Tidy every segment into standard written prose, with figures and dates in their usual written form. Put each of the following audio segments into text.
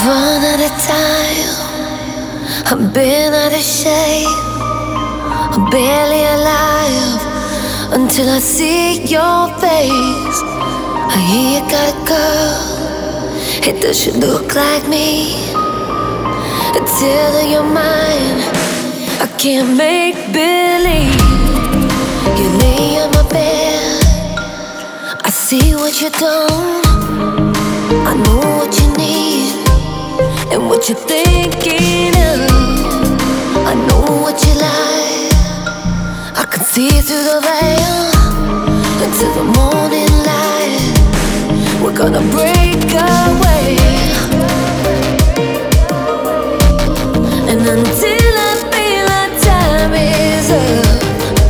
run out of time. I've been out of shape. I'm barely alive until I see your face. I hear you got a girl. Hey, does she look like me? Tell her you're mine. I can't make believe. You lay on my bed. I see what you done. I know what you need and what you're thinking of. I know what you like. I can see through the veil into the morning light. We're gonna break away. And until I feel our time is up.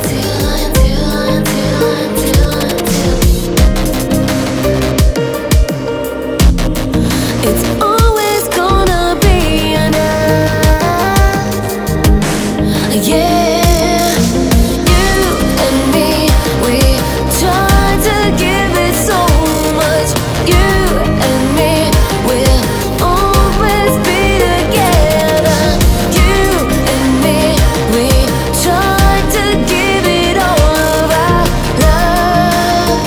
It's always gonna be enough. Yeah, you and me, we tried to give it so much. You and me, we'll always be together. You and me, we tried to give it all of our love.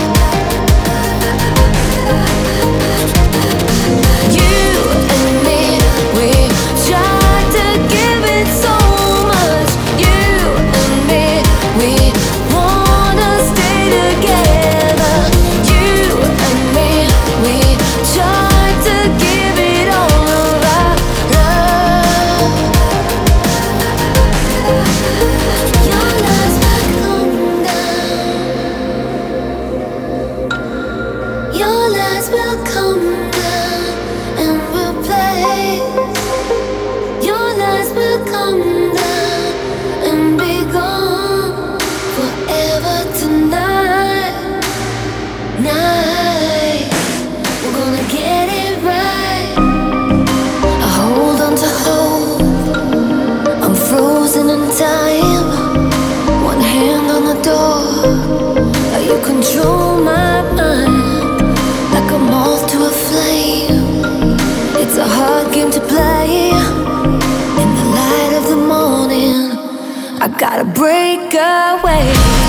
You and me, we tried to give it so much. You and me, we wanna stay together. You and me, we tried to give it all of our love. Your lies will come down. Your lies will come down and replace. Your lies will come down and be gone forever tonight. Night, we're gonna get it right. I hold on to hope. I'm frozen in time. One hand on the door. You control my mind like a moth to a flame. It's a hard game to play. In the light of the morning, I gotta break away.